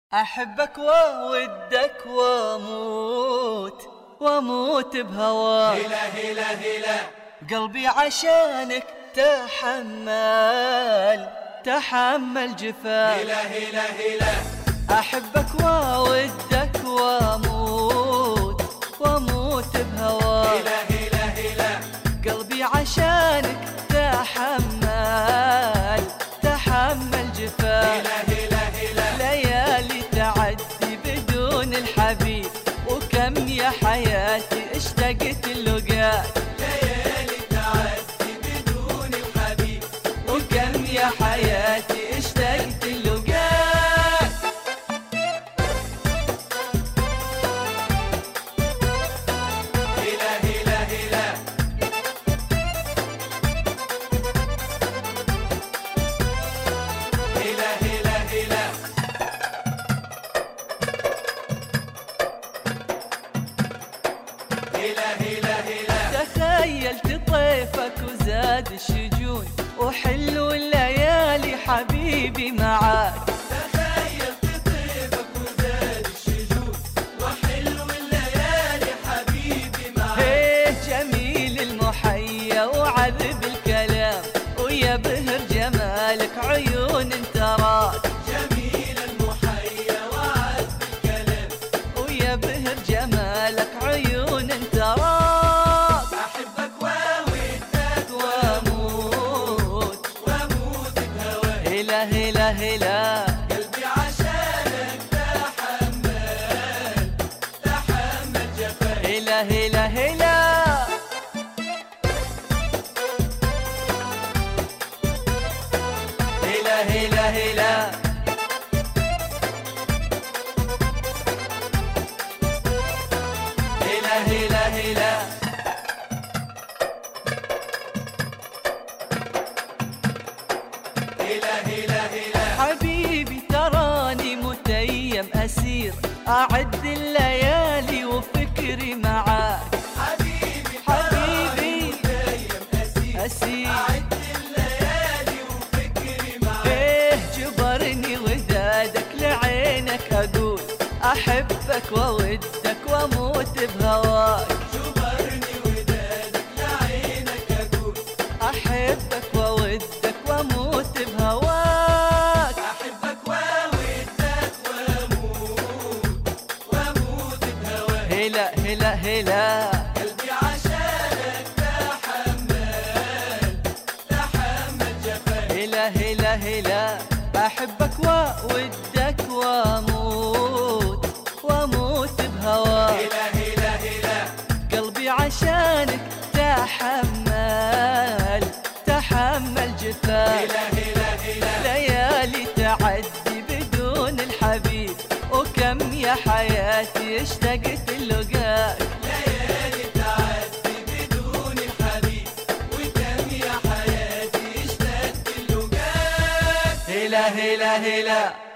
أحبك وودك واموت بهواك. هلا هلا هلا قلبي عشانك تحمل جفاك. هلا هلا هلا أحبك وودك واموت بهواك. هلا هلا هلا قلبي عشانك تحمل جفاك. هلا هلا هلا ليالي تعدي بدون الحبيب، وكم يا حياتي اشتقت اللقاك. ليالي تعدي بدون الحبيب، وكم يا حياتي اشتقت اللقاك. هلا هلا هلا هلا هلا هلا هلا هلا هلا تخيلت طيفك وزاد الشجون، وحلو الليالي حبيبي معاك. تخيلت طيبك وزاد الشجون، وحلو الليالي حبيبي معاك. هيه جميل المحيا وعذب الكلام، ويا بهر جمالك عيون تراك. جميل المحيا وعذب الكلام، ويا بهر جمالك عيون تراك. أحبك وودك واموت بهواك. هلا هلا هلا قلبي عشانك تحمل جفاك. هلا هلا هلا هلا هلا هلا هلا هلا هلا هلا هلا هلا حبيبي تراني متيم أسير، أعد الليالي وفكري معاك. حبيبي حبيبي دايم أسير أعد الليالي وفكري معاك. ايه جبرني ودادك لعينك أقول، أحبك وودك واموت بهواك. جبرني ودادك لعينك أقول، أحبك وودك واموت بهواك. أحبك وودك واموت بهواك. هلا هلا هلا قلبي عشانك تحمل جفاك. هلا هلا هلا أحبك وودك واموت بهواك. هلا هلا هلا قلبي عشانك تحمل جفاك. هلا هلا هلا ليالي تعدي بدون الحبيب، وكم يا حياتي اشتقت اللقاك. ليالي تعدي بدون الحبيب، وكم يا حياتي اشتقت اللقاك. هلا هلا هلا